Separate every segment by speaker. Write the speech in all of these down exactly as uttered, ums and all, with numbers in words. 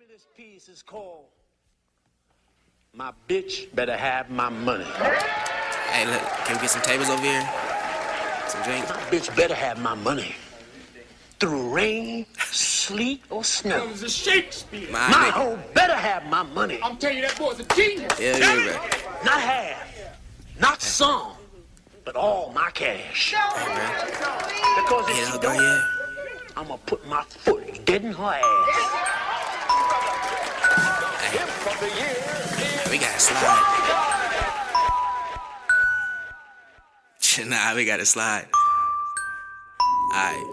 Speaker 1: of this piece is called My Bitch Better Have My Money.
Speaker 2: Hey, look, can we get some tables over here? Some drinks?
Speaker 1: My bitch better have my money. Through rain, sleet, or snow.
Speaker 3: That was a Shakespeare.
Speaker 1: My, my hoe better have my money.
Speaker 3: I'm telling you, that boy's a genius.
Speaker 2: Yeah, yeah, right.
Speaker 1: Not half, not some, but all my cash.
Speaker 2: Hey,
Speaker 1: Because if
Speaker 2: yeah,
Speaker 1: she
Speaker 2: go,
Speaker 1: don't,
Speaker 2: yeah.
Speaker 1: I'm gonna put my foot dead in her ass.
Speaker 2: Hey, we gotta slide. Nah, we gotta slide. Alright.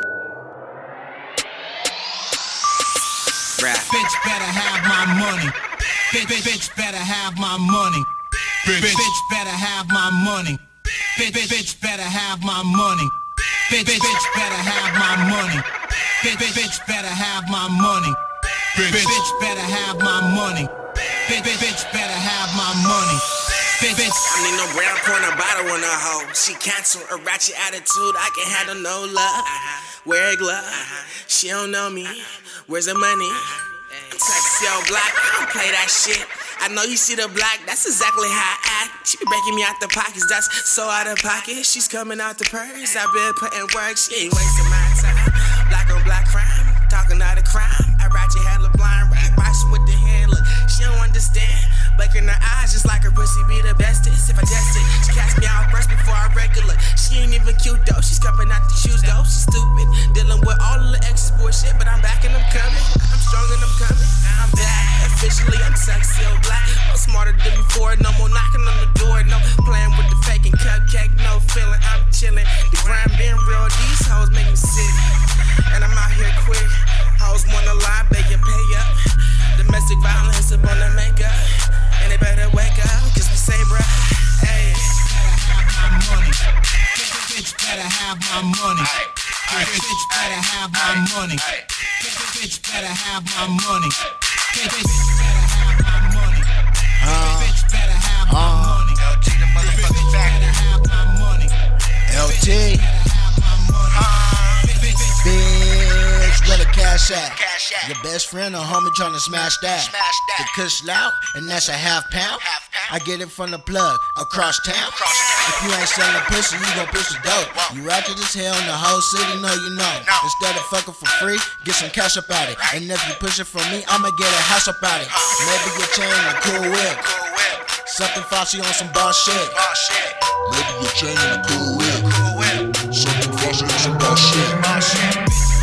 Speaker 2: Rap.
Speaker 4: Bitch better have my money. Bitch, bitch, bitch better have my money. Bitch, bitch better have my money. Bitch, bitch, bitch better have my money. Bitch, bitch, bitch better have my money. Bitch, bitch, bitch better have my money. Bitch, bitch better have my money. Bitch, bitch, bitch better have my money. Bitch, bitch.
Speaker 2: I need no brown corner bottle on her hoe. She cancel a ratchet attitude. I can handle no love. Wear a glove. She don't know me. Where's the money? Sexy old black. I don't play that shit. I know you see the black. That's exactly how I act. She be breaking me out the pockets. That's so out of pocket. She's coming out the purse. I've been putting work. She ain't wasting my time. Black on black crime. Talking out of crime. I ratchet handle blind. Right, watching with the hand. Look, she don't understand. Blake in her eyes just like her pussy be the bestest. If I test it, she cast me out first before I regular. She ain't even cute though, she's coming out the shoes though. She's stupid, dealing with all of the exes bullshit. But I'm back and I'm coming, I'm strong and I'm coming. I'm back, officially I'm sexy old black. No smarter than before, no more knocking on the door. No playing with the fake and cupcake, no feeling, I'm chilling. The grind been real, these hoes make me sick. And I'm out here quick, hoes wanna lie, they can pay up. Domestic violence up on the makeup. And they better wake up, cause we say, bruh, hey.
Speaker 4: Bitch better have my money. Bitch better have my money. Bitch better have my money. Bitch better have my money. Bitch better have my money.
Speaker 5: L T, the motherfucking factor.
Speaker 4: Have my money.
Speaker 5: L T. Bitch, where the cash at? Cash at. Your best friend or homie tryna smash that. Smash that. The kush loud, and that's a half pound. Half pound. I get it from the plug across town. Across town. If you ain't selling pussy, you gon' push the dope. Whoa. You ratchet as hell in the whole city, know you know. No. Instead of fucking for free, get some cash up at it. Right. And if you push it from me, I'ma get a house up at it. Uh. Maybe your chain and a cool whip. Cool whip. Something Foxy on some boss shit. Boss shit.
Speaker 6: Maybe your chain and a cool whip. Cool whip. Something Foxy on some boss shit.
Speaker 5: Boss shit.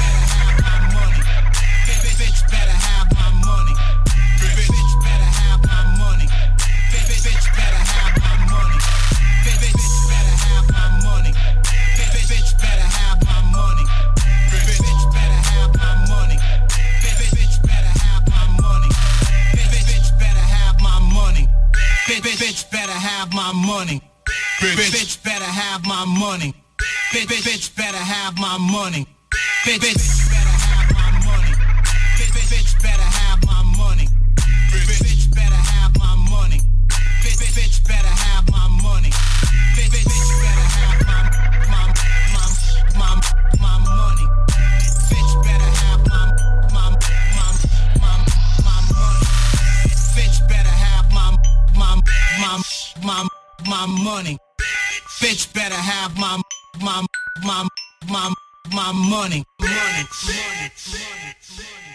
Speaker 4: Bitch better have my money. Bitch better have my money. Bitch bitch better have my money. Bitch bitch better have my money. Bitch better have my money. Bitch better have my money. Bitch better have my money. Bitch better have my my my my my money. Bitch better have my my my my my money. Bitch better have my my my my my money. Bitch better have my my my my my money. Money, money, money, money.